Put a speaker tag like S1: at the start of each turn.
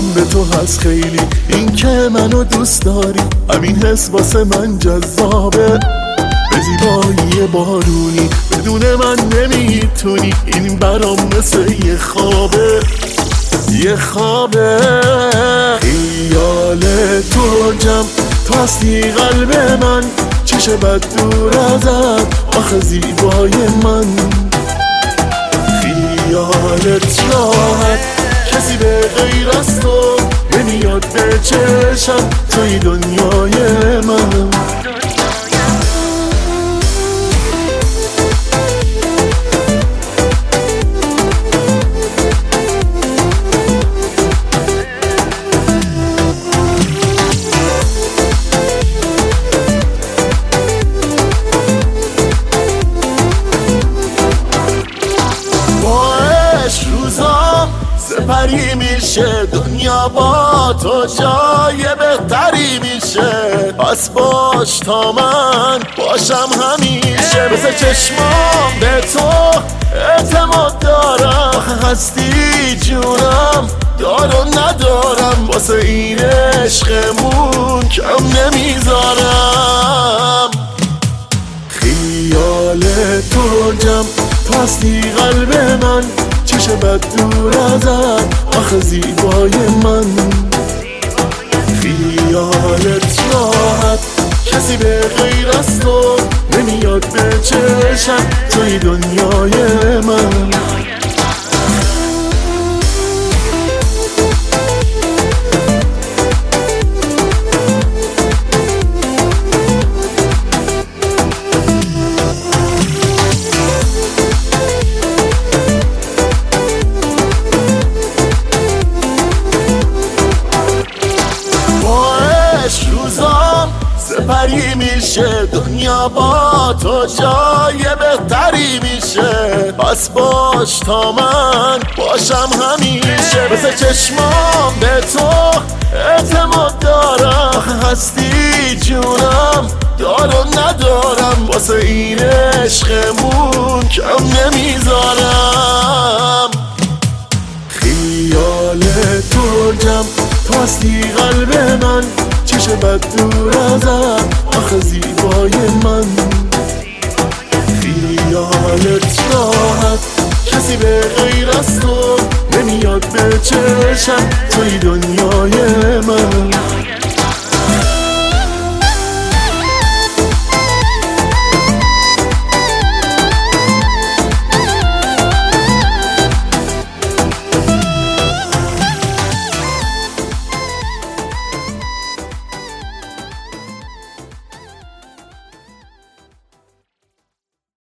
S1: حواسم به تو هست خیلی، این که منو دوست داری همین حس واسه من جذابه. به زیبایی بارونی بدون من نمیتونی، این برام مثل یه خوابه، یه خوابه. خیال تو جمع تو هستی قلب من، چشه بد دور ازت آخه زیبای من. خیالت راحت کسی به غیر از تو نمیاد به چشم، توی دنیای من. سپری میشه دنیا با تو جای بهتری میشه، پس باش تا من باشم همیشه. مثل چشمام به تو اعتماد دارم، آخه هستی جونم دارم ندارم، واسه این عشقمون کم نمیذارم. خیال تو جمع تو هستی قلب من، چشه بد دور ازت آخه زیبای من. خیالت راحت کسی به غیر از تو نمیاد به چشم، توی دنیای من. سپری میشه دنیا با تو جای بهتری میشه، پس باش تا من باشم همیشه. مثل چشمام به تو اعتماد دارم، آخه هستی جونم دارم ندارم، واسه این عشقمون کم نمیذارم. خیال تو جمع تو هستی قلب من، چشه بد دور ازت آخه زیبای من. خیالت راحت کسی به غیر از تو نمیاد به چشم، توی دنیای من.